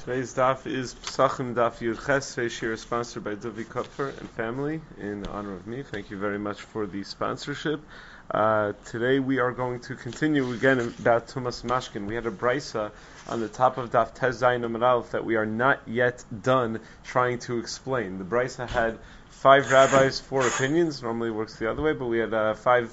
Today's daf is Pesachim Daf Yud Ches. Today's shir is sponsored by Dovi Kupfer and family in honor of me. Thank you very much for the sponsorship. Today we are going to continue again about Tumas Mashkin. We had a brisa on the top of Daf Tez Zayin Amud Aleph that we are not yet done trying to explain. The brisa had 5 rabbis, 4 opinions. Normally it works the other way, but we had five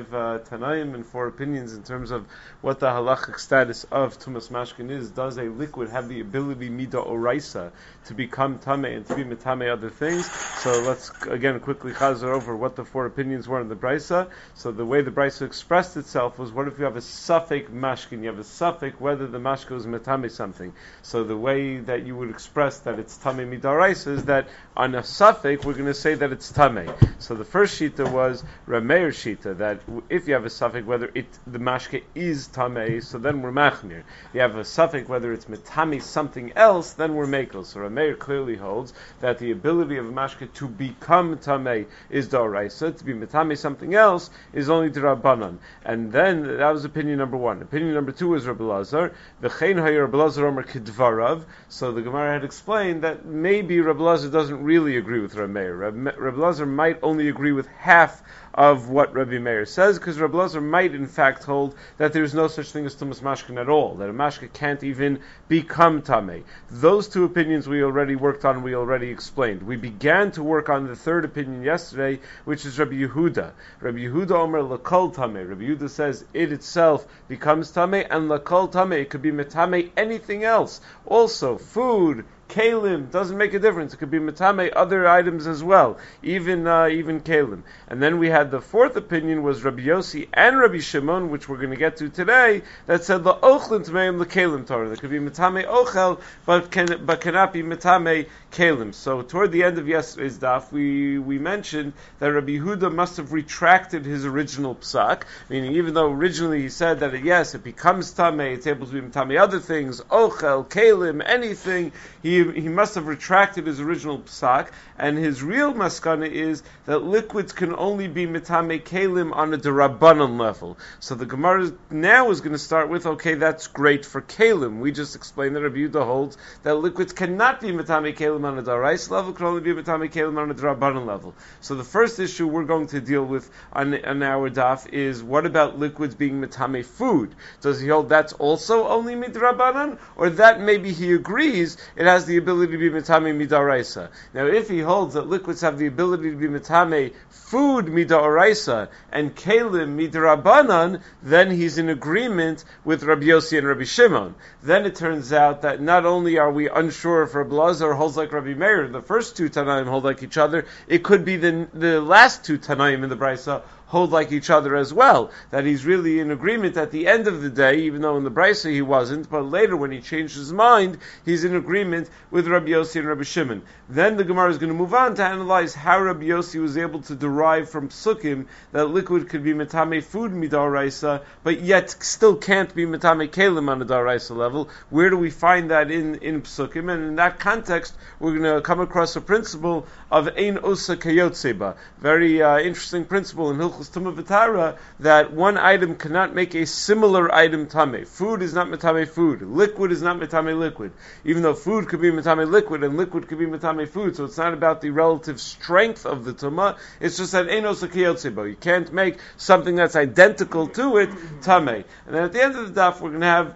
Tanaim and 4 opinions in terms of what the halachic status of Tumas Mashkin is. Does a liquid have the ability, Mida Oraisa, to become Tameh and to be Metame other things? So let's again quickly chazer over what the 4 opinions were in the brisa. So the way the brisa expressed itself was, what if you have a Safek Mashkin? You have a Safek whether the Mashkin is Metame something. So the way that you would express that it's Tameh Mida Oraisa is that on a Safek we're going to say that it's Tameh. So the first shita was Rameir shita, that if you have a suffix whether the mashke is Tameh, so then we're machmir. You have a suffix whether it's Metame something else, then we're mekel. So Rameir clearly holds that the ability of a mashke to become Tameh is D'oraisa, to be Metame something else is only D'Rabbanan. And then that was opinion number 1. Opinion number 2 is Rabbi Lazar. V'chein hayir Rabbi Lazar omer kidvarav. So the Gemara had explained that maybe Rabbi Lazar doesn't really agree with Rameir. Rabbi Lazar might only agree with half of what Rabbi Meir says, because Rabbi Lazar might in fact hold that there is no such thing as Tumas Mashkin at all, that a Mashkin can't even become Tameh. Those 2 opinions we already worked on, we already explained. We began to work on the 3rd opinion yesterday, which is Rabbi Yehuda. Rabbi Yehuda Omer Lakol Tameh. Rabbi Yehuda says it itself becomes Tameh, and Lakol Tameh, it could be Metame anything else. Also, food, Kalim, doesn't make a difference. It could be Metame other items as well, even Kalim. And then we had the 4th opinion was Rabbi Yossi and Rabbi Shimon, which we're going to get to today, that said La Ochlin Tmeim La Kalim Torah. That could be Metame Ochel, but cannot be Metame Kalim. So toward the end of yesterday's daf, we mentioned that Rabbi Yehuda must have retracted his original psak, meaning even though originally he said that it becomes Tameh, it's able to be Metame other things, Ochel, Kalim, anything, he must have retracted his original psak, and his real maskana is that liquids can only be Metame Kalim on a D'Rabbanan level. So the Gemara now is going to start with, okay, that's great for Kalim. We just explained that Rabbi Yehuda holds that liquids cannot be Metame Kalim on a D'Oraisa level, can only be Metame Kalim on a D'Rabbanan level. So the first issue we're going to deal with on our daf is, what about liquids being Metame food? Does he hold that's also only Midrabbanan? Or that maybe he agrees it has the ability to be Metame Midaraisa. Now if he holds that liquids have the ability to be Metame food Midaraisa and Kalim Midrabbanan, then he's in agreement with Rabbi Yossi and Rabbi Shimon. Then it turns out that not only are we unsure if Rabbi Lazar holds like Rabbi Meir, the first 2 Tanaim hold like each other, it could be the last 2 Tanaim in the Brisa hold like each other as well, that he's really in agreement at the end of the day, even though in the Brisa he wasn't, but later when he changed his mind, he's in agreement with Rabbi Yossi and Rabbi Shimon. Then the Gemara is going to move on to analyze how Rabbi Yossi was able to derive from Psukim that liquid could be Metame food Midaraisa, but yet still can't be Metame Kalim on a Daraisa level. Where do we find that in Psukim? And in that context, we're going to come across a principle of Ein Osa Kayotseba. Very interesting principle in Hilchos Tumah V'Tara, that one item cannot make a similar item Tameh. Food is not Metame food. Liquid is not Metame liquid. Even though food could be Metame liquid and liquid could be Metame food, so it's not about the relative strength of the Tumah, it's just that Ein Osa Kayotseba. You can't make something that's identical to it Tameh. And then at the end of the daf, we're going to have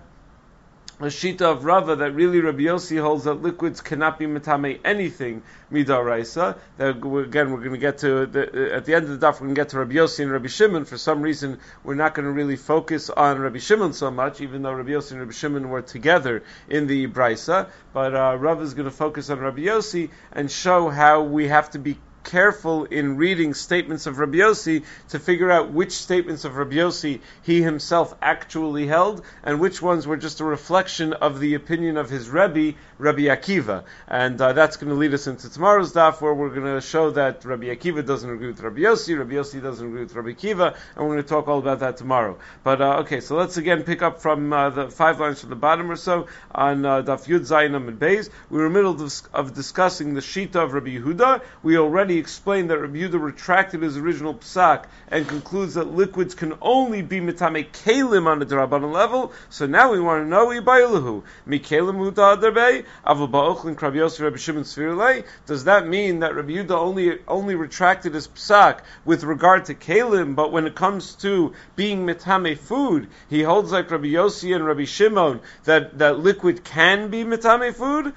a shita of Rava that really Rabbi Yossi holds that liquids cannot be Metame anything Midaraisa. Again, we're going to get to at the end of the daf, we're going to get to Rabbi Yossi and Rabbi Shimon. For some reason, we're not going to really focus on Rabbi Shimon so much, even though Rabbi Yossi and Rabbi Shimon were together in the Brisa. But Rava is going to focus on Rabbi Yossi and show how we have to be careful in reading statements of Rabbi Yossi to figure out which statements of Rabbi Yossi he himself actually held and which ones were just a reflection of the opinion of his Rebbe, Rabbi Akiva. And that's going to lead us into tomorrow's daf, where we're going to show that Rabbi Akiva doesn't agree with Rabbi Yossi doesn't agree with Rabbi Akiva, and we're going to talk all about that tomorrow. But okay, so let's again pick up from the 5 lines from the bottom or so on daf Yud Zayin Amud Beis. We were in the middle of discussing the Shita of Rabbi Yehuda. We already already explained that Rabbi Yehuda retracted his original psak and concludes that liquids can only be mitame kelim on the D'Rabbanan level. So now we want to know ibaylahu mikelim muta adarbe aval ba'ochlin Rabbi Yossi Rabbi Shimon Svirulei. Does that mean that Rabbi Yehuda only retracted his psak with regard to kelim, but when it comes to being mitame food, he holds like Rabbi Yossi and Rabbi Shimon that liquid can be mitame food?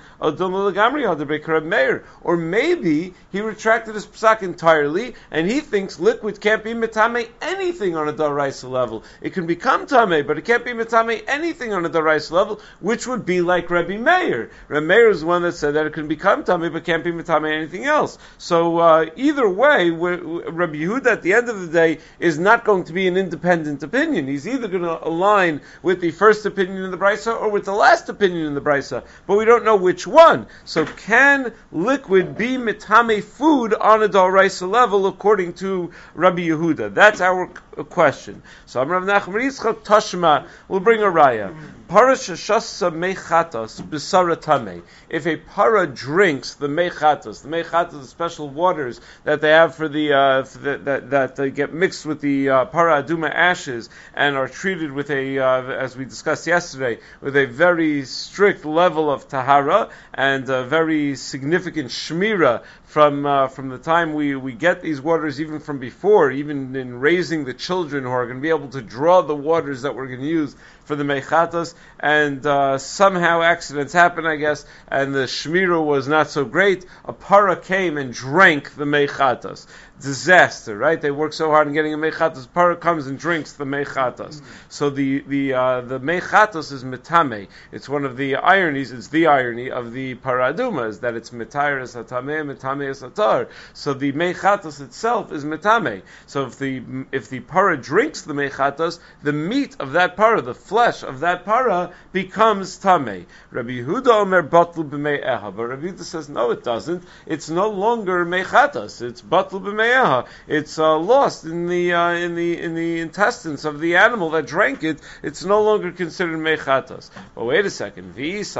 Or maybe he retracted his psak entirely, and he thinks liquid can't be mitame anything on a daraisa level. It can become tame, but it can't be mitame anything on a daraisa level, which would be like Rabbi Meir. Rabbi Meir is the one that said that it can become tame, but can't be mitame anything else. So either way, Rabbi Yehuda at the end of the day is not going to be an independent opinion. He's either going to align with the first opinion in the Brisa or with the last opinion in the Brisa, but we don't know which one. So can liquid be mitame food on a d'oraisa level according to Rabbi Yehuda? That's our question. So Rav Nachman Yitzchak Tashma will bring a raya. Para sheshasa mechatos b'sara tamei. If a para drinks the mechatos are the special waters that they have for that they get mixed with the para aduma ashes and are treated with as we discussed yesterday, with a very strict level of tahara and a very significant shmira from the time we get these waters, even from before, even in raising the children who are going to be able to draw the waters that we're going to use for the mechatos, and somehow accidents happen, I guess, and the shmira was not so great. A para came and drank the mechatos. Disaster, right? They work so hard in getting a mechatos. Para comes and drinks the mechatos. So the mechatos is mitame. It's one of the ironies. It's the irony of the paraduma is that it's mitayr es hatameh, mitame es hatar. So the mechatos itself is mitame. So if the para drinks the mechatos, the meat of that para, the flesh of that para, becomes tame. Rabbi Yehuda omer batlu b'mei eha, but Rabbi Yehuda says no, it doesn't. It's no longer mechatos. It's batlu b'mei. It's lost in the intestines of the animal that drank it. It's no longer considered mechatas. But wait a second.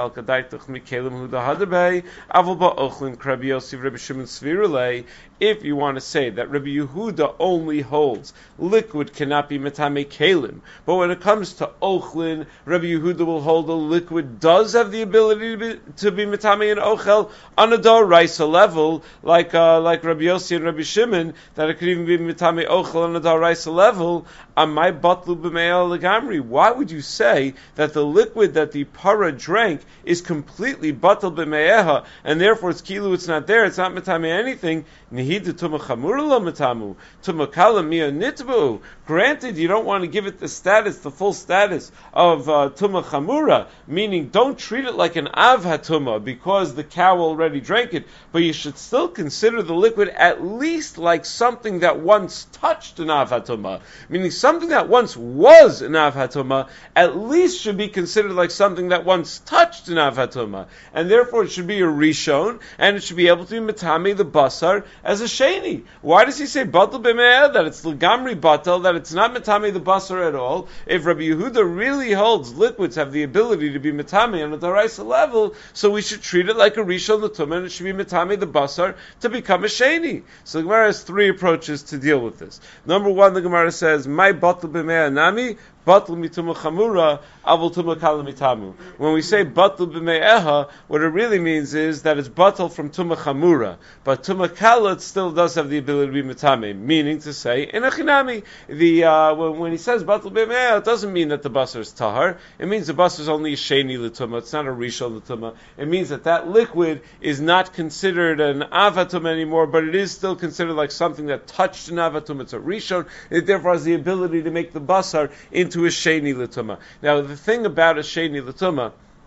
If you want to say that Rabbi Yehuda only holds liquid cannot be metame kelim, but when it comes to ochlin, Rabbi Yehuda will hold a liquid does have the ability to be metame and ochel on a d'oraisa level, like Rabbi Yossi and Rabbi Shimon, that it could even be mitame ochel on a d'oraisa level. Amai batlu b'me'el legamri. Why would you say that the liquid that the para drank is completely batal b'me'eha, and therefore it's kilu, it's not there, it's not mitame anything? Nihida tuma chamura lo mitamu, tuma kala mia nitbu. Granted, you don't want to give it the status, the full status of tuma chamura, meaning don't treat it like an av hatuma because the cow already drank it, but you should still consider the liquid at least like something that once touched an av hatuma, meaning something that once was an av hatuma at least should be considered like something that once touched an av hatuma, and therefore it should be a rishon, and it should be able to be mitame the basar as a sheni. Why does he say batal b'me'eh, that it's legamri batal, that it's not mitame the basar at all? If Rabbi Yehuda really holds liquids have the ability to be mitame on a d'oraisa level, so we should treat it like a rishon l'tumah, and it should be mitame the basar to become a sheni. So the Gemara has three approaches to deal with this. Number one, the Gemara says, "My batal b'me'eh nami." Batul mituma chamura, avul tuma kala mitamu. When we say batul b'me'eha, what it really means is that it's batul from tuma chamura, but tuma kala still does have the ability to be mitame, meaning to say in a chinami. When he says batul b'me'eha, it doesn't mean that the basar is tahar. It means the basar is only a sheni l'tuma. It's not a rishon l'tuma. It means that liquid is not considered an avatum anymore, but it is still considered like something that touched an avatum. It's a rishon. It therefore has the ability to make the basar into a sheni l'tuma. Now, the thing about a sheni l'tuma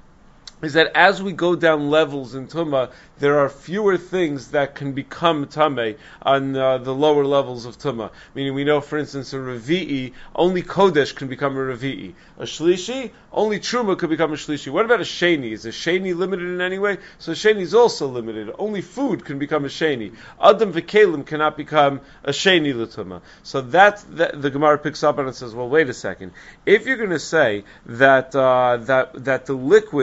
is that as we go down levels in Tumah, there are fewer things that can become Tameh on the lower levels of Tumah. Meaning we know, for instance, a Revi'i, only Kodesh can become a Revi'i. A Shlishi, only Truma could become a Shlishi. What about a Sheni? Is a Sheni limited in any way? So Sheni is also limited. Only food can become a Sheni. Adam v'kelim cannot become a Sheni l'Tumah. So that the Gemara picks up on and says, well, wait a second. If you're going to say that the liquid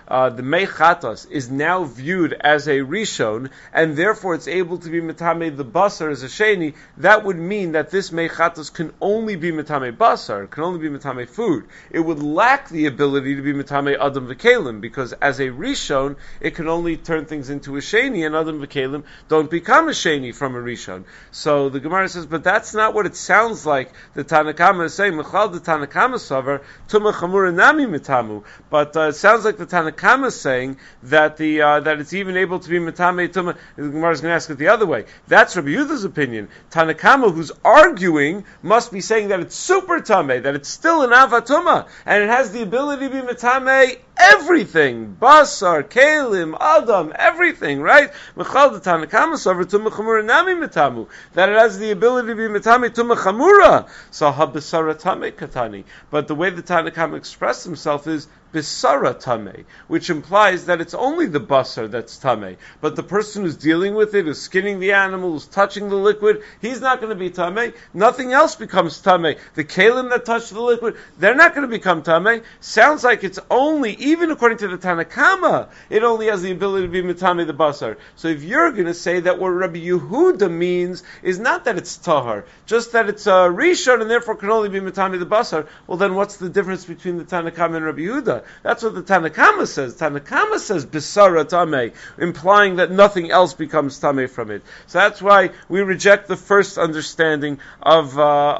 the Mechatos is now viewed as a Rishon, and therefore it's able to be Metame the Basar as a Sheni, that would mean that this Mechatos can only be Metame Basar, can only be Metame food. It would lack the ability to be Metame Adam V'Kelim, because as a Rishon, it can only turn things into a Sheni, and Adam V'Kelim don't become a Sheni from a Rishon. So the Gemara says, but that's not what it sounds like the Tanakama is saying. Mechal the Tanakama Savar, Tuma Chamura Nami Mitamu. But it sounds like the Tanakama is saying that that it's even able to be Mitame Tuma. The Gemara is going to ask it the other way. That's Rabbi Yehuda's opinion. Tanakama, who's arguing, must be saying that it's super Tame, that it's still an Avatuma, and it has the ability to be Mitame everything. Basar, Kalim, Adam, everything, right? Mechal the Tanakama Savar, Tuma Chamura Nami Mitamu. That it has the ability to be Mitame Tuma Chamura. So Habasara Tame Katani. But the way the Tanakama expressed himself is Bisara Tame, which implies that it's only the basar that's Tame. But the person who's dealing with it, who's skinning the animal, who's touching the liquid, he's not going to be Tame. Nothing else becomes Tame. The Kalim that touch the liquid, they're not going to become Tame. Sounds like it's only, even according to the Tanakama, it only has the ability to be Mitame the basar. So if you're going to say that what Rabbi Yehuda means is not that it's Tahar, just that it's a Rishon and therefore can only be Mitame the basar, well then what's the difference between the Tanakama and Rabbi Yehuda? That's what the Tanakama says. Tanakama says Bisara Tameh, implying that nothing else becomes Tameh from it. So that's why we reject the first understanding of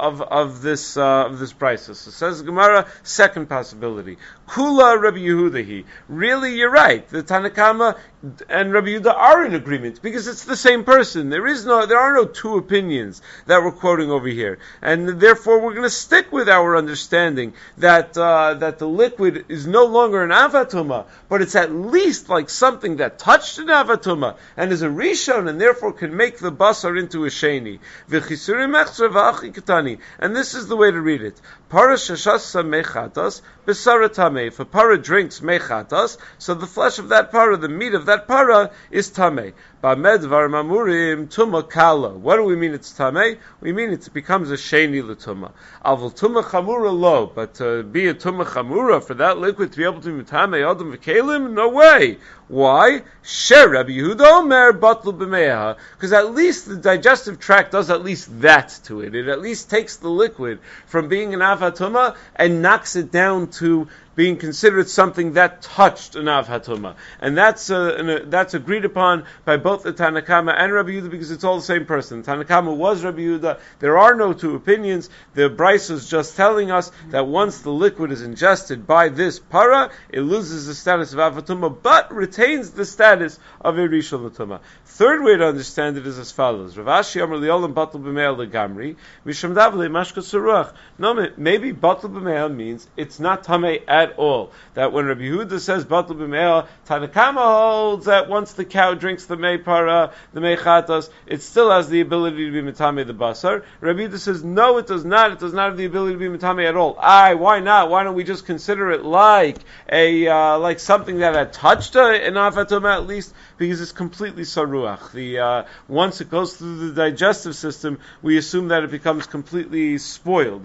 this brisa. So says Gemara, second possibility. Kula Rabbi Yehudahi. Really, you're right. The Tanakama and Rabbi Yehuda are in agreement because it's the same person. There are no two opinions that we're quoting over here, and therefore we're going to stick with our understanding that the liquid is no longer an avatuma, but it's at least like something that touched an avatuma and is a rishon, and therefore can make the basar into a sheni. And this is the way to read it. Para shashasa mechatas besara tameh. If a para drinks mechatas, so the flesh of that para, the meat of that para, is tameh. Ba'med var mamurim tuma kala. What do we mean it's tameh? We mean it becomes a sheni l'tuma. Avol tuma chamura lo, but to be a tuma chamura for that liquid to be able to be tameh adam v'kelim, no way. Why? Sher Rabbi Yehuda Omer batlu b'meha, because at least the digestive tract does at least that to it. It at least takes the liquid from being an avatuma and knocks it down to being considered something that touched an avhatuma, and that's agreed upon by both the Tanakama and Rabbi Yehuda because it's all the same person. Tanakama was Rabbi Yehuda. There are no two opinions. The Brisa is just telling us that once the liquid is ingested by this para, it loses the status of avhatuma, but retains the status of a rishon l'tuma. Third way to understand it is as follows: Rav Ashi Amar Liolam Batul B'Me'el Legamri Misham Davle Mashka Seruach. No, maybe Batul B'Me'el means it's not tamei at all. That when Rabbi Yehuda says Batul B'Me'el, Tanakama holds that once the cow drinks the mei para, the mei chatas, it still has the ability to be mitame the basar. Rabbi Yehuda says no, it does not. It does not have the ability to be mitame at all. Why not? Why don't we just consider it like like something that had touched an avatuma at least, because it's completely saruach. Once it goes through the digestive system, we assume that it becomes completely spoiled.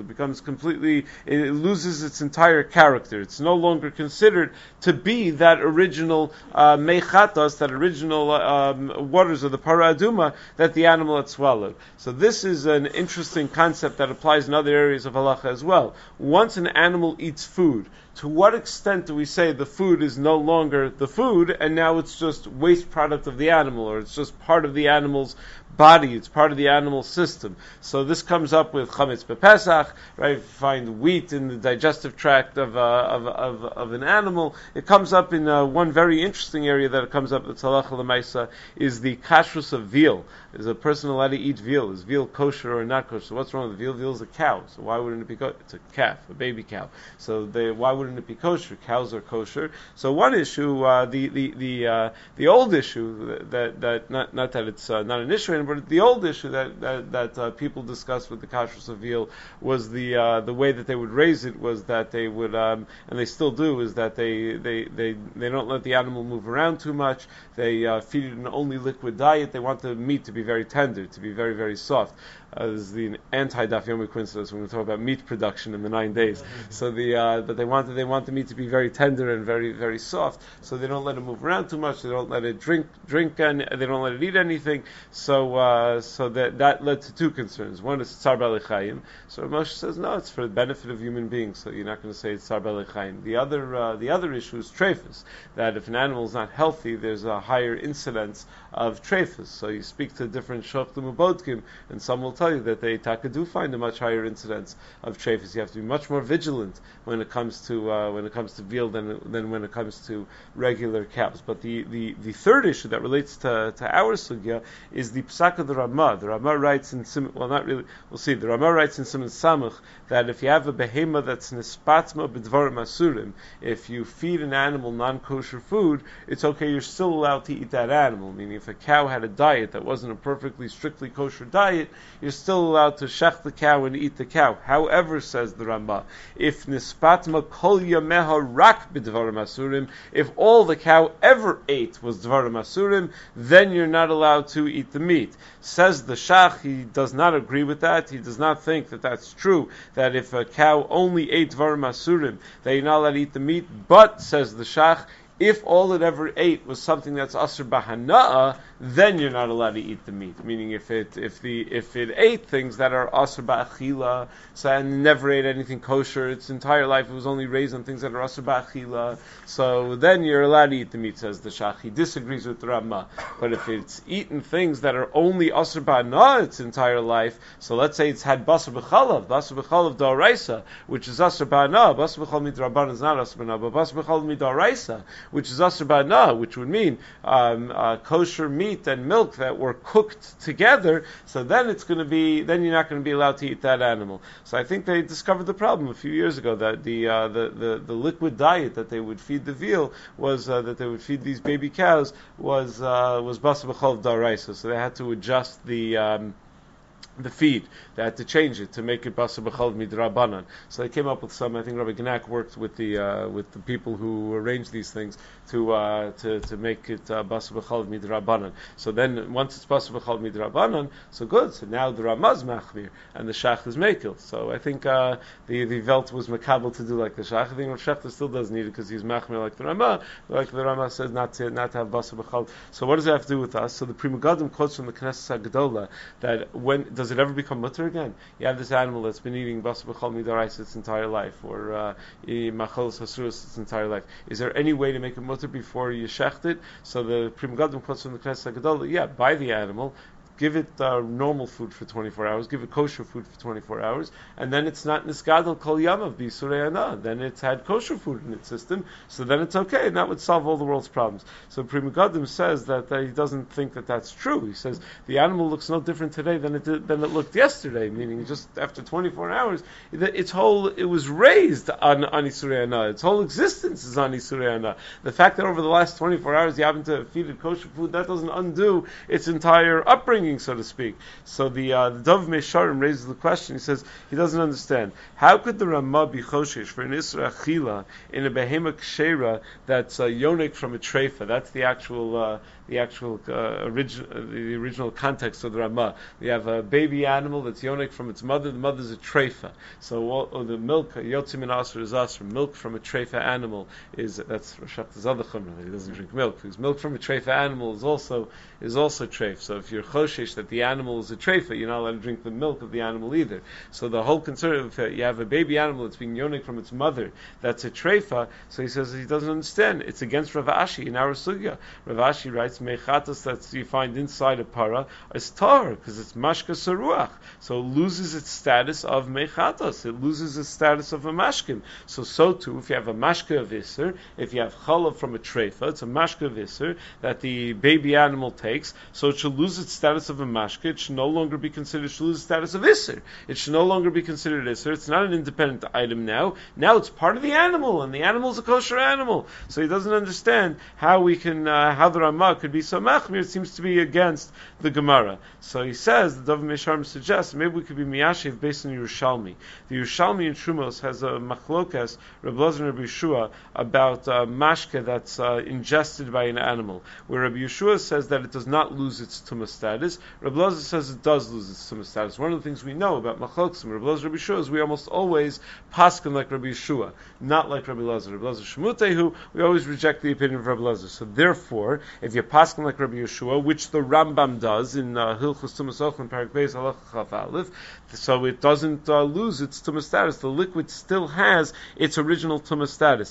It loses its entire character. It's no longer considered to be that original mechatas, that original waters of the para aduma that the animal had swallowed. So this is an interesting concept that applies in other areas of halacha as well. Once an animal eats food, to what extent do we say the food is no longer the food and now it's just waste product of the animal, or it's just part of the animal's body, it's part of the animal system? So this comes up with chametz bepesach, right? Find wheat in the digestive tract of an animal. It comes up in one very interesting area that it comes up with halacha l'maisa is the kashrus of veal. Is a person allowed to eat veal? Is veal kosher or not kosher? So what's wrong with veal? Veal is a cow, so why wouldn't it be kosher? It's a calf, a baby cow. So why wouldn't it be kosher? Cows are kosher. So one issue, the old issue that not that it's not an issue anymore, But the old issue that people discussed with the kashrus of veal was the way that they would raise it was that they would and they still do is that they don't let the animal move around too much. They feed it an only liquid diet. They want the meat to be very tender, to be very, very soft. This is the anti-Daf Yomi coincidence when we talk about meat production in the 9 days. So but they want the meat to be very tender and very, very soft. So they don't let it move around too much. They don't let it drink, and they don't let it eat anything. So that led to two concerns. One is tzar b'alei. So Moshe says no, it's for the benefit of human beings. So you're not going to say it's tzar b'alei. The other issue is trephus. That if an animal is not healthy, there's a higher incidence of trephus. So you speak to different shoftim ubodkim, and some will tell you that they do find a much higher incidence of trephus. You have to be much more vigilant when it comes to veal than when it comes to regular cows. But the third issue that relates to our sugya is the psak of the Ramah. The Ramah writes in not really. We'll see. The Ramah writes in Siman Samach that if you have a behema that's nispatma b'dvarim asurim, if you feed an animal non-kosher food, it's okay. You're still allowed to eat that animal. Meaning, if a cow had a diet that wasn't a perfectly strictly kosher diet, you're still allowed to shech the cow and eat the cow. However, says the Ramah, if nispatma kol yameha rak b'dvarim asurim, if all the cow ever ate was dvarim asurim, then you're not allowed to eat the meat. Says the Shach, he does not agree with that. He does not think that that's true, that if a cow only ate dvarim asurim, that you're not allowed to eat the meat. But, says the Shach, if all it ever ate was something that's asr b'hana'ah, then you're not allowed to eat the meat. Meaning, if it ate things that are asr b'achila, so and never ate anything kosher its entire life, it was only raised on things that are asr b'achila, so then you're allowed to eat the meat, says the Shach. He disagrees with the Ramah. But if it's eaten things that are only asr b'hana'ah its entire life, so let's say it's had basar b'chalav d'oraisa, which is asr b'hana'ah. Basar b'chalav midrabanan is not asr b'hana'ah, but basar b'chalav midoraisa, which is asr b'hana'ah, which would mean kosher meat and milk that were cooked together, so then you're not going to be allowed to eat that animal. So I think they discovered the problem a few years ago that the liquid diet that they would feed the veal was that they would feed these baby cows was basar b'chalav d'oraisa. So they had to adjust the feed. They had to change it to make it basar b'chalav midrabanan. So they came up with some. I think Rabbi Gnak worked with the people who arranged these things to make it basar b'chalav midrabanan. So then once it's basar b'chalav midrabanan, so good. So now the Ramah's machmir and the Shach is mekil. So I think the Velt was makabel to do like the Shach. I think Rav Shechter still does need it because he's machmir like the Ramah. Like the Ramah says not to have basar b'chalav. So what does that have to do with us? So the Pri Megadim quotes from the Knesset HaGedolah that when does it ever become mutter again? You have this animal that's been eating basar b'chalav midaraisa its entire life, or machalos hasuros its entire life. Is there any way to make it mutter before you shecht it? So the Pri Megadim quotes from the Knesset HaGedolah, buy the animal, give it normal food for 24 hours, give it kosher food for 24 hours, and then it's not nisgadol kol yamav b'isurei ana. Then it's had kosher food in its system, so then it's okay, and that would solve all the world's problems. So Pri Megadim says that he doesn't think that that's true. He says the animal looks no different today than it looked yesterday, meaning just after 24 hours, it was raised on isurei ana. Its whole existence is on isurei ana. The fact that over the last 24 hours you happen to feed it kosher food, that doesn't undo its entire upbringing, so to speak. So the Dov Mesharim raises the question. He says he doesn't understand. How could the Ramah be choshesh for an Isra Achila in a behema kshera that's yonik from a treifa? That's the original context of the Ramah. We have a baby animal that's yonik from its mother. The mother's a treifa. So the milk yotzim in asr is asr. Milk from a treifa animal that's Rosh Hashem's other chumrah. He doesn't drink milk because milk from a treifa animal is also treif. So if you're choshesh that the animal is a treifa, you're not allowed to drink the milk of the animal either. So the whole concern, if you have a baby animal that's being yonik from its mother, that's a treifa. So he says he doesn't understand. It's against Rav Ashi in our sugya. Rav Ashi writes mechatas that you find inside a para is tar because it's mashka saruach. So it loses its status of mechatas. It loses its status of a mashkim. So too, if you have a mashka of iser, if you have chalav from a treifa, it's a mashka of iser that the baby animal takes. So it should lose its status status of a mashke, it should no longer be considered, should lose the status of Isser. It should no longer be considered Isser. It's not an independent item now. Now it's part of the animal, and the animal is a kosher animal. So he doesn't understand how we can, how the Ramah could be so machmir. It seems to be against the Gemara. So he says, the Dov Mesharm suggests, maybe we could be miyashiv based on Yerushalmi. The Yerushalmi in Trumos has a machlokas, Rabbi Elazar and Rabbi Yeshua, about mashke that's ingested by an animal, where Rabbi Yeshua says that it does not lose its tumah status. Rabbi Elazar says it does lose its tumah status. One of the things we know about machlokas, Rabbi Elazar and Rabbi Yeshua, is we almost always paskin like Rabbi Yeshua, not like Rabbi Elazar. Rabbi Elazar Shemutehu, we always reject the opinion of Rabbi Elazar. So therefore, if you paskin like Rabbi Yeshua, which the Rambam does in Hilchos Tumas Ochel Parak Beis Halacha Chaf Aleph, so it doesn't lose its tumah status. The liquid still has its original tumah status.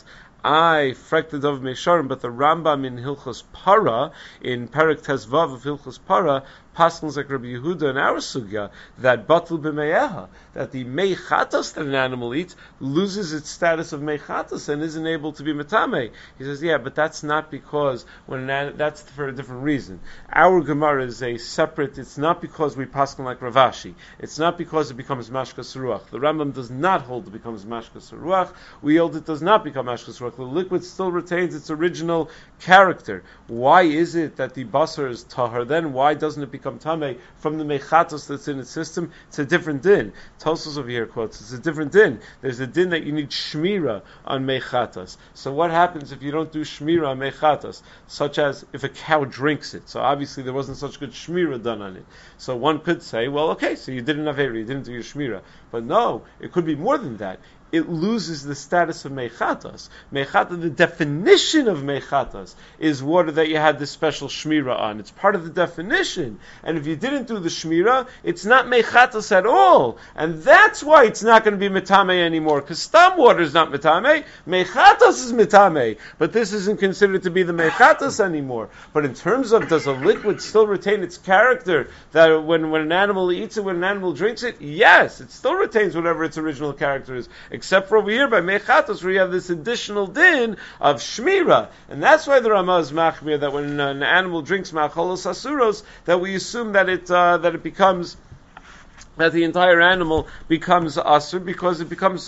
Frek the Dov Mesharim, but the Rambam in Hilchos Para, in Parak Tezvav of Hilchos Para, Paschals like Rabbi Yehuda and our sugya, that batul b'meyeha, that the meichatos that an animal eats loses its status of meichatos and isn't able to be metame. He says, yeah, but that's not because that's for a different reason. Our Gemara is a separate. It's not because we paschal like Ravashi. It's not because it becomes mashkas ruach. The Rambam does not hold it becomes mashkas ruach. We hold it does not become mashkas ruach. The liquid still retains its original character. Why is it that the basar is tahar? Then why doesn't it become tamei from the mechatos that's in its system? It's a different din. Tosfos over here quotes, it's a different din. There's a din that you need shmira on mechatos. So what happens if you don't do shmira on mechatos? Such as if a cow drinks it. So obviously there wasn't such good shmira done on it. So one could say, well, okay, so you did an avera, you didn't do your shmira. But no, it could be more than that. It loses the status of mechatas. Mechata, the definition of mechatas is water that you had this special shmira on. It's part of the definition. And if you didn't do the shmira, it's not mechatas at all. And that's why it's not going to be metame anymore. Because stam water is not metame. Mechatas is metame. But this isn't considered to be the mechatas anymore. But in terms of, does a liquid still retain its character? That when an animal eats it, when an animal drinks it, yes, it still retains whatever its original character is. Except for over here by Mechatos, where you have this additional din of Shmira. And that's why the Ramah is machmir, that when an animal drinks Macholos Asuros, that we assume that it becomes, that the entire animal becomes asur, because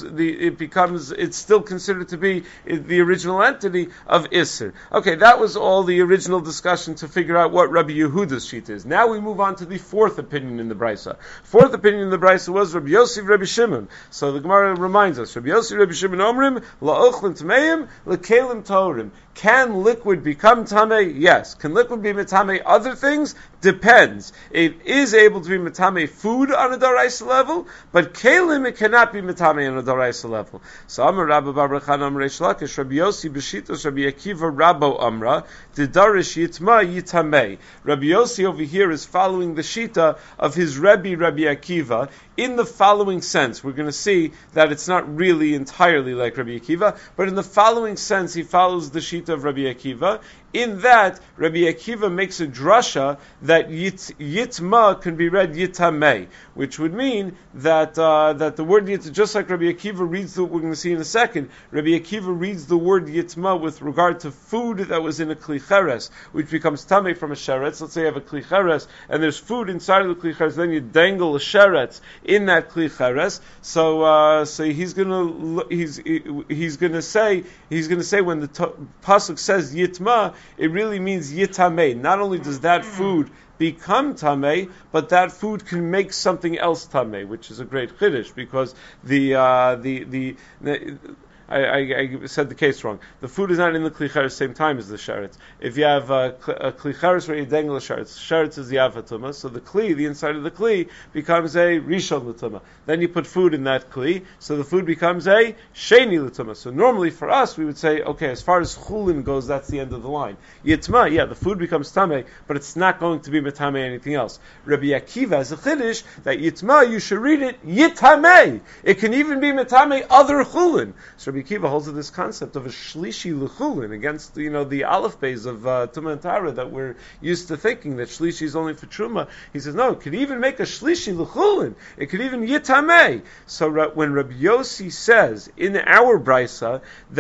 it's still considered to be the original entity of Isser. Okay, that was all the original discussion to figure out what Rabbi Yehuda's sheet is. Now we move on to the fourth opinion in the Brisa. Fourth opinion in the Brisa was Rabbi Yossi, Rabbi Shimon. So the Gemara reminds us, Rabbi Yossi, Rabbi Shimon Omrim, la'ochlin tmeim, l'kelim torim. Can liquid become tamei? Yes. Can liquid be metame other things? Depends. It is able to be metame food on a daraisa level, but kelim it cannot be metame on a daraisa level. So Amar Rabba Bar Brechan Amar Reish Lakish Rabbi Yossi B'shitos Rabbi Akiva Rabbo Amra Didarish Yitma Yitamei. Rabbi Yossi over here is following the shita of his Rabbi Akiva in the following sense. We're going to see that it's not really entirely like Rabbi Akiva, but in the following sense he follows the shita of Rabbi Akiva, in that Rabbi Akiva makes a drasha that yitma can be read yitamei, which would mean that the word yitma, just like Rabbi Akiva reads we're going to see in a second, Rabbi Akiva reads the word yitma with regard to food that was in a kli cheres, which becomes tamei from a sheretz. Let's say you have a kli cheres and there's food inside of the kli cheres, then you dangle a sheretz in that kli cheres. So he's going to say when the pasuk says yitma, it really means yitamei. Not only does that food become tamei, but that food can make something else tamei, which is a great chiddush, because I said the case wrong. The food is not in the kli cheres same time as the sheretz. If you have a kli cheres where you dangle a sheretz is the avatuma, so the inside of the kli becomes a rishon l'tuma. Then you put food in that kli, so the food becomes a sheni l'tuma. So normally for us we would say, okay, as far as chulin goes, that's the end of the line. Yitma, yeah, the food becomes tamei, but it's not going to be metame anything else. Rabbi Akiva has a chiddush that yitma, you should read it yitamei. It can even be metame other chulin. So Rabbi Akiva holds to this concept of a shlishi l'chulin against the aleph beis of Tumah and Tara that we're used to thinking that shlishi is only for Truma. He says no, it could even make a shlishi l'chulin. It could even yitamei. So when Rabbi Yossi says in our brisa that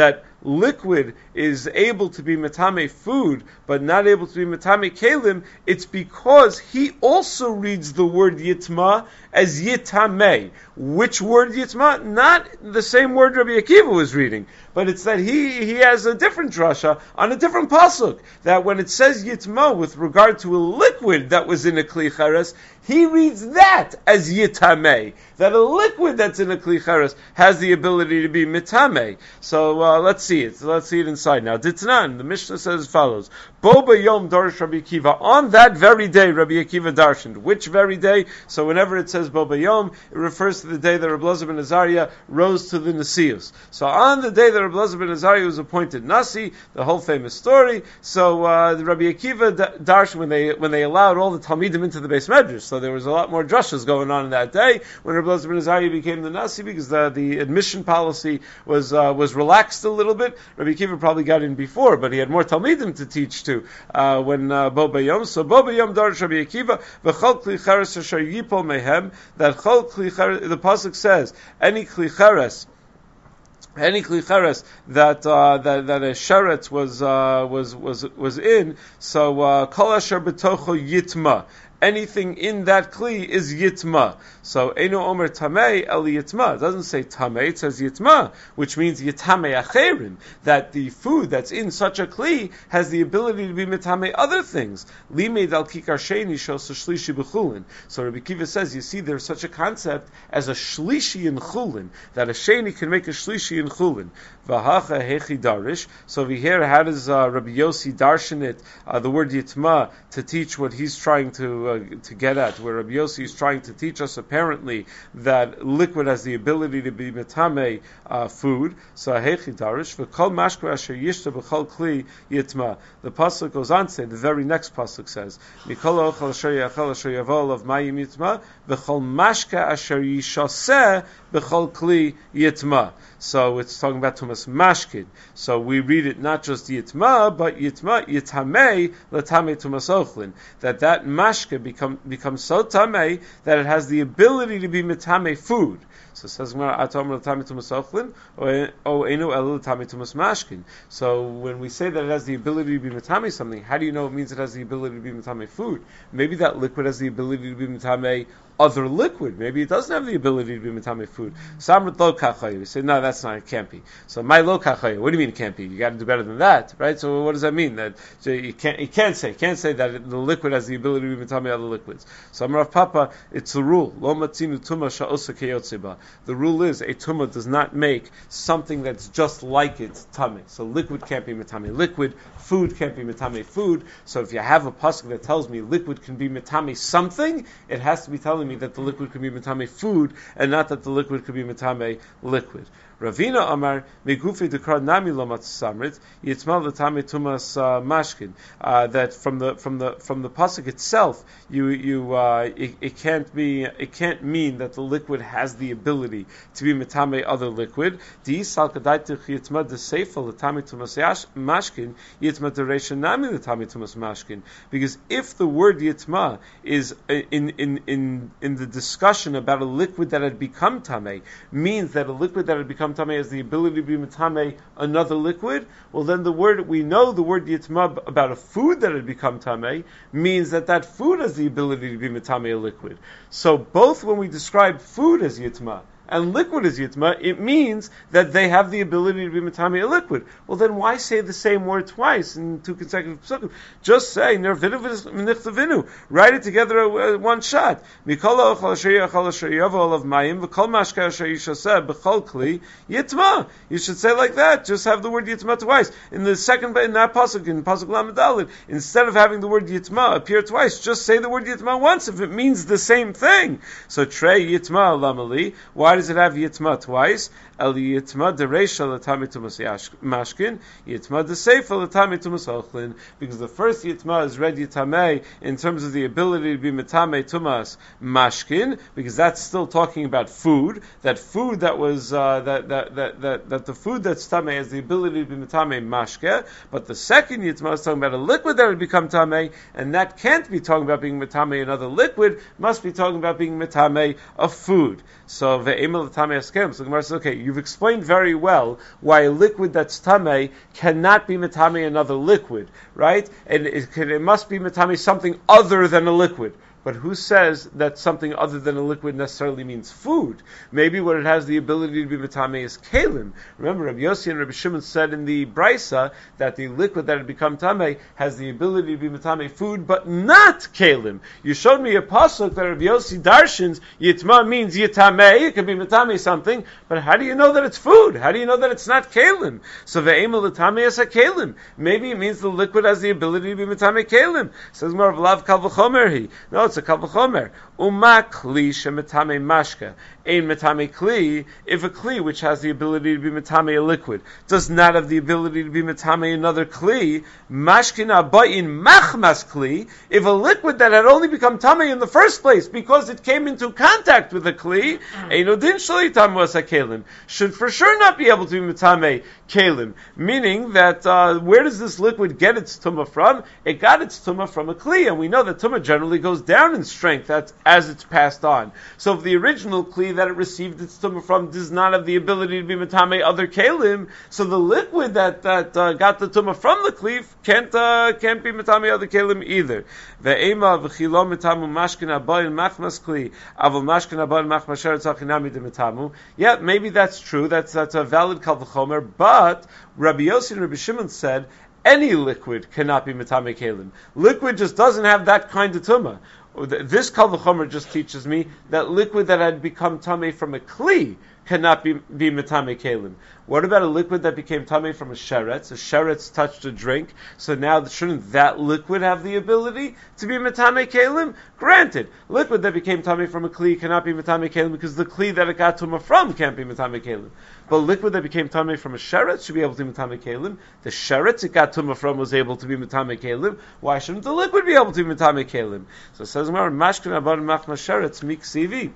liquid is able to be metame food, but not able to be metame kelim, it's because he also reads the word yitma as yitameh. Which word yitma? Not the same word Rabbi Akiva was reading, but it's that he has a different drasha on a different pasuk, that when it says yitma with regard to a liquid that was in a kli cheres, he reads that as yitameh, that a liquid that's in a kli cheres has the ability to be mitameh. So let's see it. Let's see it inside now. Ditnan, the Mishnah says as follows: Bo b'yom darish Rabbi Akiva. On that very day, Rabbi Akiva darshaned. Which very day? So whenever it says Bo b'yom, it refers to the day that Rabbi Elazar ben Azariah rose to the Nasius. So on the day that Rabbi Elazar ben Azariah was appointed Nasi, the whole famous story. So the Rabbi Akiva darshaned when they allowed all the Talmidim into the Beis Medrash. So there was a lot more drashas going on that day when Rabbi Elazar ben Azariah became the Nasi, because the admission policy was relaxed a little bit. Rabbi Akiva probably got in before, but he had more Talmidim to teach to when Bo b'yom. So Bo b'yom darish Rabbi Akiva v'chol kli cheres asher yipol mehem. That chol kli cheres, the pasuk says, any kli cheres that a sheret was in. So kol asher b'tocho yitma. Anything in that kli is yitma. So Eino Omer Tamei El Yitma. It doesn't say Tamei, it says Yitma, which means Yitamei Acherim, that the food that's in such a kli has the ability to be Mitamei other things. Limeid Al Kikar Sheni Shos Shlishi B'chulin. So Rabbi Akiva says, you see, there's such a concept as a Shlishi in Chulin, that a Sheni can make a Shlishi in Chulin. V'hacha Hechi Darish. So over here, how does Rabbi Yossi darshan it, the word Yitma, to teach what he's trying to get at, where Rabbi Yossi is trying to teach us apparently that liquid has the ability to be metame food. So hechi darish v'kol mashkor asher yishta b'chol kli yitma. The pasuk goes on to say, the very next pasuk says, mikol ochel asher yachel asher yavol of mayim yitma v'chol mashka asher yishaseh b'chol kli yitma. So it's talking about Tumas Mashkin. So we read it not just Yitma, but Yitma, Yitamei, Latame Tumas Ochlin. That Mashka becomes so Tamei that it has the ability to be Mitame food. So it says, so when we say that it has the ability to be mitame something, how do you know it means it has the ability to be mitame food? Maybe that liquid has the ability to be mitame other liquid. Maybe it doesn't have the ability to be mitame food. Samrit lo kachayu. We say, no, that's not, it can't be. So my lo kachayu, what do you mean it can't be? You got to do better than that, right? So what does that mean? That so you can't say that the liquid has the ability to be mitame other liquids. So Rav Papa, it's the rule. Lo matzinu tuma sha'osa keyotzeba. The rule is a tumah does not make something that's just like it tameh. So liquid can't be mitame liquid, food can't be mitame food. So if you have a pasuk that tells me liquid can be mitame something, it has to be telling me that the liquid can be mitame food, and not that the liquid could be mitame liquid. Ravina Amar Megufi Dekar Nami Lomat Samrit Yitzmal Latame Tumas Mashkin. That from the pasuk itself, it can't mean that the liquid has the ability to be mitame other liquid. Di Sal Kadaitu Yitzma Deseifa Latame Tumas Mashkin Yitzma Deresha Nami Latame Tumas Mashkin. Because if the word Yitzma is in the discussion about a liquid that had become tamei, means that a liquid that had become tamei has the ability to be mitame another liquid, well then we know the word yitma about a food that had become tamei means that food has the ability to be mitame a liquid. So both when we describe food as yitma and liquid as yitma, it means that they have the ability to be mitame a liquid. Well, then why say the same word twice in two consecutive psukim? Just say nervinu, write it together at one shot. Mikol of mayim v'kol mashka asher yishaseh b'chol kli yitma. You should say like that. Just have the word yitma twice. In that pasuk, in pasuk lamed daled, instead of having the word yitma appear twice, just say the word yitma once if it means the same thing. So trey yitma lamali. Why does it have yitma twice? El yitma dereisha l'tamei tumas mashkin, yitma deseifa l'tamei tumas ochlin. Because the first yitma is read yitamei in terms of the ability to be mitamei tumas mashkin, because that's still talking about food. That food that was that the food that's tamei has the ability to be mitamei mashke. But the second yitma is talking about a liquid that would become tamei, and that can't be talking about being mitamei another liquid. Must be talking about being mitamei of food. So ve'emel l'tamei askelim. So the Gemara says, okay, you've explained very well why a liquid that's tamei cannot be metamei another liquid, right? And it must be metamei something other than a liquid. But who says that something other than a liquid necessarily means food? Maybe what it has the ability to be metame is kalim. Remember, Rabbi Yossi and Rabbi Shimon said in the Brisa that the liquid that had become tame has the ability to be metame food, but not kalim. You showed me a pasuk that Rabbi Yossi darshins yitma means yitame. It can be metame something, but how do you know that it's food? How do you know that it's not kalim? So ve'emel l'tamei is a kalim. Maybe it means the liquid has the ability to be metame kalim. Says more of lav kal v'chomer he. No, it's a kal v'chomer. Uma kli shemetame mashka. Ein metame kli, if a kli which has the ability to be metame a liquid does not have the ability to be metame another kli, mashkina ba'in machmas kli, if a liquid that had only become tame in the first place because it came into contact with a kli, eino din shali tamu as kelim, should for sure not be able to be metame kelim. Meaning that where does this liquid get its tumah from? It got its tumah from a kli, and we know that tumah generally goes down in strength as it's passed on. So if the original kli that it received its tumah from does not have the ability to be metame other kelim, so the liquid that got the tumah from the kli can't be metame other kelim either. Ve'ema v'chilo metamu mashkin abayil machmas kli avol mashkin abayil machmas sheretz achinami de metamu. Yeah, maybe that's true. That's a valid kal v'chomer. But Rabbi Yossi and Rabbi Shimon said any liquid cannot be metame kelim. Liquid just doesn't have that kind of tumah. This kal v'chomer just teaches me that liquid that had become tamei from a kli cannot be metame kelim. What about a liquid that became tamei from a sheretz? A sheretz touched a drink, so now shouldn't that liquid have the ability to be metame kelim? Granted, liquid that became tamei from a kli cannot be metame kelim because the kli that it got tumah from can't be metame kelim. But liquid that became tamei from a sheretz should be able to be metame kelim. The sheretz it got tumah from was able to be metame kelim. Why shouldn't the liquid be able to be metame kelim? So it says, "Mashkin abad machmas sheretz miksivi."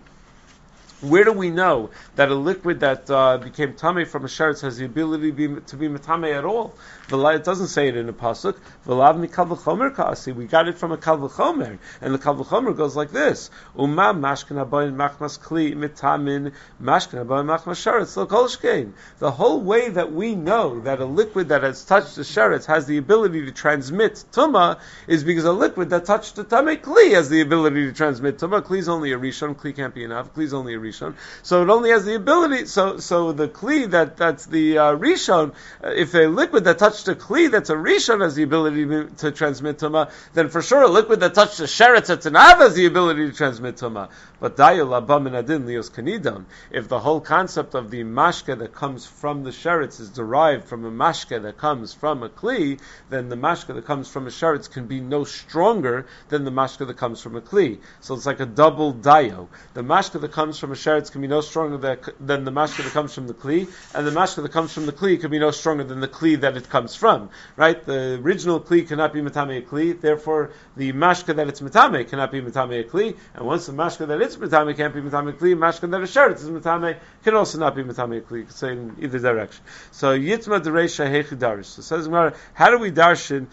Where do we know that a liquid that became tamei from a sheretz has the ability to be metame at all? It doesn't say it in a pasuk. V'lav mi kal v'chomer kasi. We got it from a kal v'chomer, and the kal v'chomer goes like this: Uma mashkin habayin machmas kli mitamin mashkin habayin machmas sheretz lo kol shkein. The whole way that we know that a liquid that has touched the sheretz has the ability to transmit tuma is because a liquid that touched the tamei kli has the ability to transmit tuma. Kli is only a rishon. Kli can't be enough. Kli is only a rishon. So it only has the ability. So the kli that's the rishon. If a liquid that touched a kli that's a rishon has the ability to transmit tuma, then for sure a liquid that touched a sheretz that's an av has the ability to transmit tuma. But dayol abba min adin lios kanidon. If the whole concept of the mashke that comes from the sheretz is derived from a mashke that comes from a kli, then the mashke that comes from a sheretz can be no stronger than the mashke that comes from a kli. So it's like a double dayo. The mashke that comes from a sheretz can be no stronger than the mashke that comes from the kli, and the mashke that comes from the kli can be no stronger than the kli that it comes from. Right? The original kli cannot be metame a kli, therefore the mashke that it's metame cannot be metame a kli, and once the mashke that it's metame can't be metame a kli, mashke that a sheretz is metame can also not be metame a kli. You can say in either direction. So yitma dereisha hechi darish. So says Gemara, how do we darshan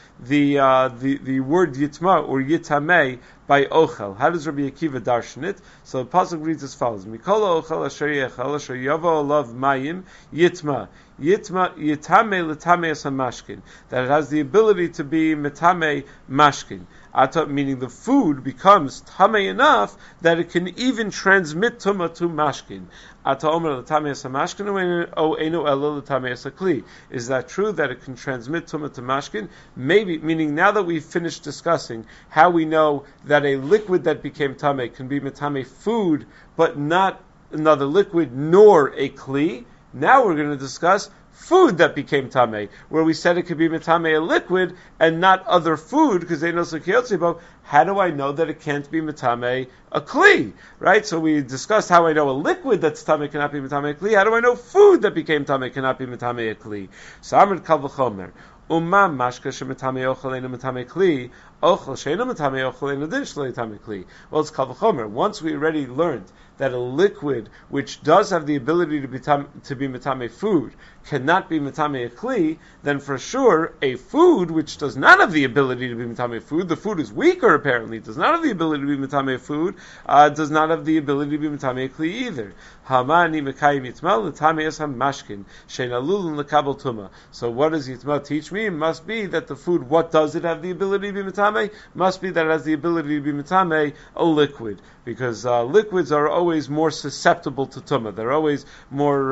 the word yitma or yitame by ochel? How does Rabbi Akiva darshan it? So the pasuk reads as follows: Mikol ochel asher yechel asher yavo olav mayim yitma. Yitame l'tame as mashkin, that it has the ability to be metame mashkin. Meaning the food becomes tame enough that it can even transmit tuma to mashkin. Is that true that it can transmit tuma to mashkin? Maybe, meaning now that we've finished discussing how we know that a liquid that became tame can be metame food, but not another liquid nor a kli. Now we're going to discuss food that became tamei, where we said it could be metame a liquid and not other food, because they know so. How do I know that it can't be metame a kli? Right? So we discussed how I know a liquid that's tamei cannot be metame a kli. How do I know food that became tamei cannot be metame a kli? So Amr kal v'chomer. Umma mashka shemetame ochel ena metame kli Ochel she'eino mitame ochel ein adin shelo yitame kli. Well, it's kal v'chomer. Once we already learned that a liquid which does have the ability to be mitame food cannot be mitame a kli, then for sure a food which does not have the ability to be mitame food, the food is weaker apparently, does not have the ability to be mitame food, does not have the ability to be mitame a kli either. Hamani mekayim yitma l'tame es hamashkin shein alulun lekabel tuma. So what does yitma teach me? It must be that the food, what does it have the ability to be mitame? Must be that it has the ability to be mitame a liquid, because liquids are always more susceptible to tumah. They're always more.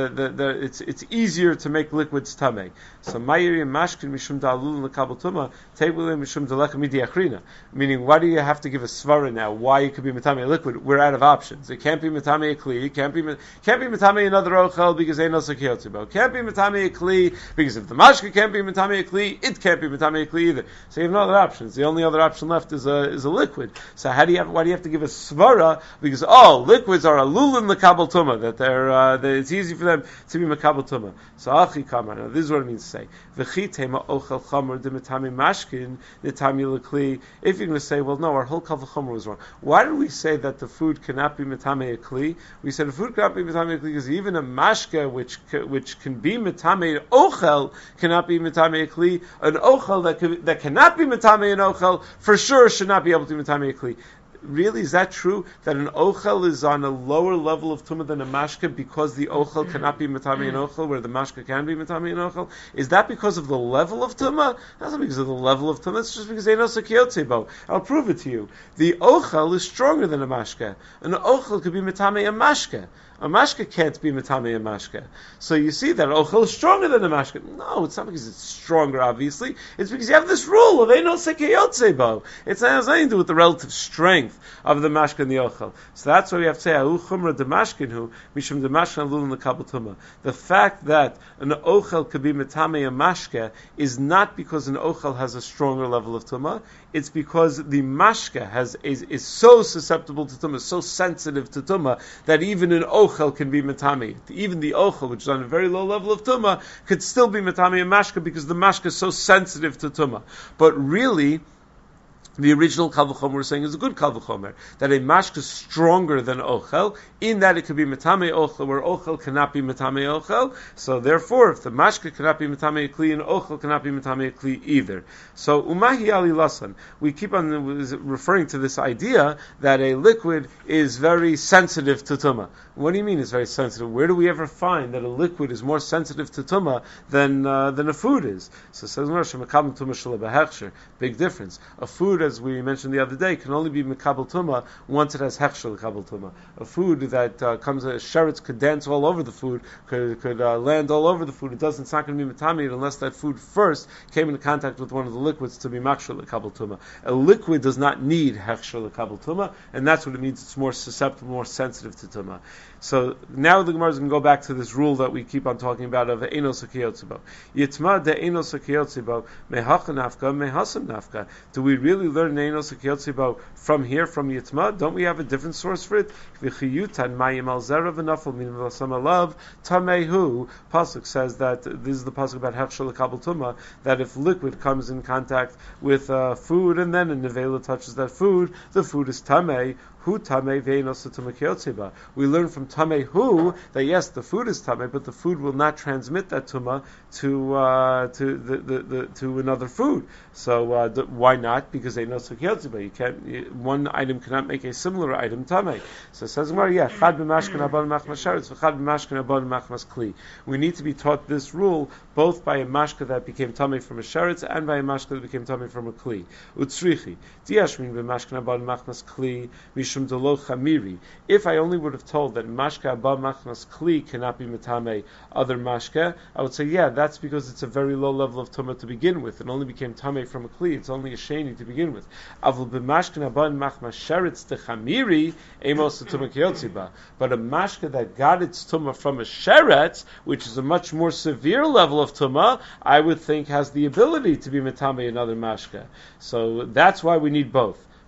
It's easier to make liquids tameh. So mayiri mashkin mishum da'alul lekabel tumah tebulim mishum delecha midiachrina. Meaning, why do you have to give a svara now? Why it could be mitame a liquid? We're out of options. It can't be mitame a kli. It can't be mitame another ochel because ain't no sakiyotzibo. It can't be mitame a kli because if the mashka can't be mitame a kli, it can't be mitame a kli either. So you have no other options. The only other option left is a liquid. So why do you have to give a svara? Because liquids are alulin lekabel tumah, that it's easy for them to be makabel tumah. So achi kamar. Now this is what it means to say. V'chi tema ochel chamor de mitame mashkin netami lekli. If you're going to say, well, no, our whole kal v'chomer was wrong. Why did we say that the food cannot be mitame a kli? We said the food cannot be mitame a kli because even a mashka which can be mitame ochel cannot be mitame a kli. An ochel that cannot be mitame an ochel for sure should not be able to be mitame a kli. Really, is that true? That an ochel is on a lower level of tumah than a mashka because the ochel cannot be mitame an ochel, where the mashka can be mitame an ochel? Is that because of the level of tumah? That's not because of the level of tumah. It's just because they know sakiyotzibo. I'll prove it to you. The ochel is stronger than a mashka. An ochel could be mitame a mashka. A mashka can't be mitame a mashka. So you see that ochel is stronger than a mashka. No, it's not because it's stronger, obviously. It's because you have this rule of eino sekeyotzebo. It has nothing to do with the relative strength of the mashka and the ochel. So that's why we have to say, ahu chumra de mashkinu, mishum de mashkin alulun lekabel tumah. The fact that an ochel could be mitame a mashka is not because an ochel has a stronger level of tumah. It's because the mashka is so susceptible to tumah, so sensitive to tumah, that even an ochel can be mitame. Even the ochel, which is on a very low level of tumah, could still be mitame a mashka because the mashka is so sensitive to tumah. But really, the original kal v'chomer we're saying is a good kal v'chomer, that a mashka is stronger than ochel, in that it could be mitame ochel, where ochel cannot be mitame ochel. So therefore, if the mashka cannot be mitame kli, and ochel cannot be mitame kli either. So umahi ali lasan, we keep on referring to this idea that a liquid is very sensitive to tumah. What do you mean it's very sensitive? Where do we ever find that a liquid is more sensitive to tumah than a food is? So it says big difference. A food, as we mentioned the other day, can only be mekabel tumah once it has hechsher lekabel tumah. A food that comes, sheretz could dance all over the food, could land all over the food. It's not going to be metamid unless that food first came into contact with one of the liquids to be makshur lekabel tumah. A liquid does not need hechsher lekabel tumah, and that's what it means. It's more susceptible, more sensitive to tumah. So now the Gemara is going to go back to this rule that we keep on talking about of eino sakiyotzibo. Yitma de eino sakiyotzibo mehacha nafka mehasam nafka. Do we really learn eino sakiyotzibo from here, from Yitma? Don't we have a different source for it? V'chiyutan mayim al zera v'nafel min v'lasam alav tamehu. Pasuk says that this is the pasuk about hechsher lekabel tumah, that if liquid comes in contact with food and then a nevela touches that food, the food is tameh. We learn from Tamehu that yes, the food is Tameh, but the food will not transmit that Tumah to another food. So why not? Because they know Sukyotziba. You can't. One item cannot make a similar item Tameh. So it says, Chad b'mashkin abon machmas sheretz, v'chad b'mashkin abon machmas kli. We need to be taught this rule both by a mashka that became Tameh from a sheretz and by a mashka that became Tameh from a kli. Utzrichi diashmin b'mashkin abon machmas kli. If I only would have told that mashka abba machmas kli cannot be metame other mashka, I would say, yeah, that's because it's a very low level of tumah to begin with. It only became tame from a kli. It's only a sheni to begin with. Avul b'mashka abba machmas sheretz techamiri emos tumah kiyotziba. But a mashka that got its tumah from a sheretz, which is a much more severe level of tumah, I would think has the ability to be metame another mashka. So that's why we need both.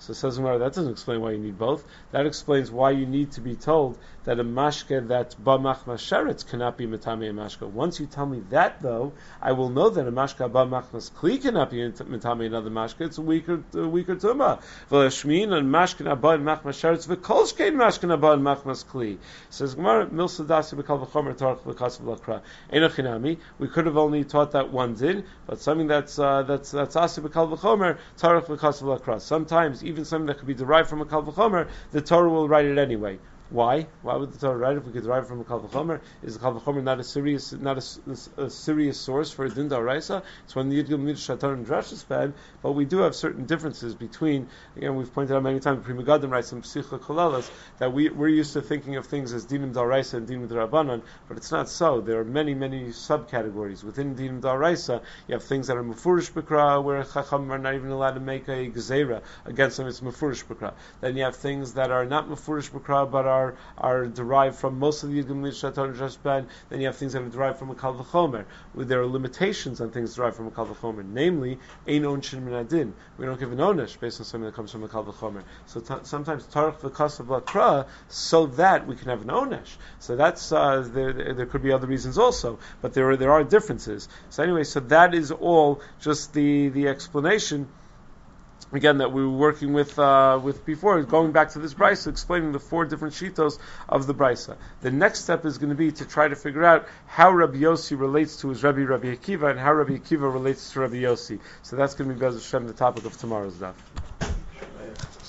So it says Gemara, that doesn't explain why you need both. That explains why you need to be told that a mashke that's ba machmas sheretz cannot be mitame a mashke. Once you tell me that, though, I will know that a mashke ba machmas kli cannot be mitame another mashke. It's a weaker tumah. V'lashmin and mashke ba machmas sheretz v'kolshkein mashke ba machmas kli. Says Gemara, milsa dasi b'kal v'chomer tarach v'kasav l'kra. Einachinami. We could have only taught that one din, but something that's asi b'kal v'chomer tarach v'kasav l'kra. Sometimes even something that could be derived from a kal v'chomer, the Torah will write it anyway. Why? Why would the Torah write it if we could derive it from a kal v'chomer? Is the kal v'chomer not a serious source for a din d'oraisa? It's when the Yid Gimel Shatar and Drash is bad, but we do have certain differences between. Again, we've pointed out many times. Pri Megadim writes in Psicha Kolalas that we're used to thinking of things as dinim d'oraisa and dinim d'Rabbanan, but it's not so. There are many subcategories within dinim d'oraisa. You have things that are mefurish b'kra, where chacham are not even allowed to make a gzeira against them. It's mefurish b'kra. Then you have things that are not mefurish b'kra, but are derived from most of the Yidgim Shatar and Drashban. Then you have things that are derived from a Kal V'chomer. There are limitations on things derived from a Kal V'chomer. Namely, Ein Onshin Min Adin. We don't give an Onesh based on something that comes from a Kal V'chomer. So sometimes Tarach V'kasav L'Kra, so that we can have an Onesh. So that's there could be other reasons also, but there are differences. So anyway, so that is all just the explanation. Again, that we were working with before, going back to this brisa, explaining the 4 different shitos of the brisa. The next step is going to be to try to figure out how Rabbi Yossi relates to his Rabbi Akiva, and how Rabbi Akiva relates to Rabbi Yossi. So that's going to be, Be'ez Hashem, the topic of tomorrow's daf.